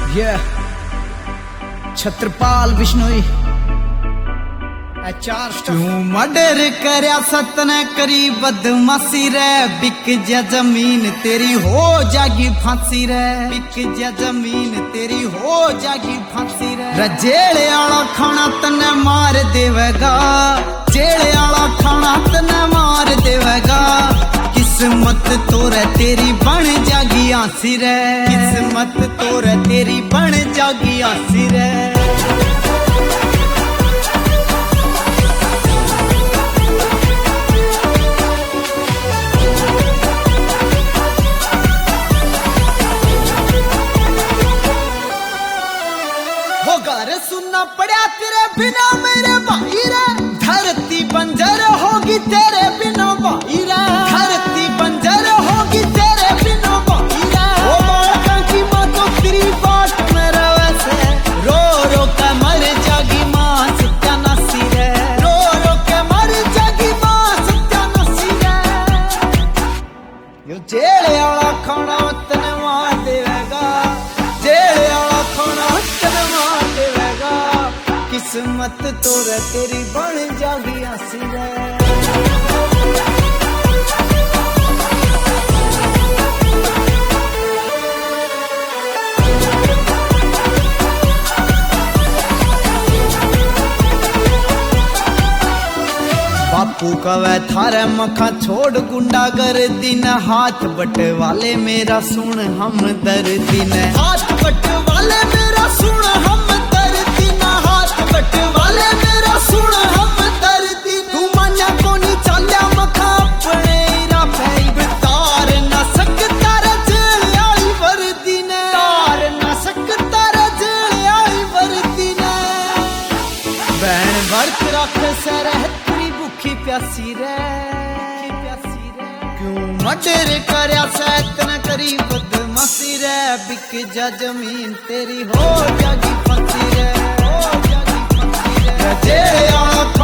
ये छत्रपाल बिश्नोई क्यों मर्डर करया सतने करी बदमाशी रे, बिक जा जमीन तेरी हो जागी फांसी रे, बिक जा जमीन तेरी हो जागी फांसी रे। जेल आला खाना तने मार देवेगा, जेल आला खाना तने मार देवेगा। किस्मत तोरे तेरी बन जागी आंसी रे, किस्मत तोरे तेरी बन जागी आंसी रे। घर सुनना पड़ा तेरे बिना मेरे भाई रे, धरती बंजर होगी तेरे बिना भाई रे, धरती बंजर होगी तेरे बिना भाई रे। ओ बालका की माँ तो तेरी बाट मेरा वैसे, रो रो के मर जागी माँ सत्यानाशी रे, रो रो के मर जागी माँ सत्यानाशी रे। यो जेल आला खाना तने मार देवेगा, जेल आला खाना तने मार देवेगा। किस्मत तोरे तेरी बन जागी आंसी रे। बापू कवे थारे मखा छोड़ गुंडा कर दिन, हाथ बटे वाले मेरा सुन हम दर्दी ने, हाथ बटे वाले मेरा सुन हम दर्दी न, हाथ बटे वाले मेरा सुन हम दर्दी न। तू मान्या कोनी चाल्या मखा अपने इरा पे, तार न सकता रे जेल आई वर्दी ने, तार न सकता रे जेल आई वर्दी ने। बहन वर्त रख से रहती प्यासी रे, क्यों मर्डर करया सैतन करी बदमाशी रे, बिक जा जमीन तेरी हो जागी फांसी रे, हो जागी फांसी रे।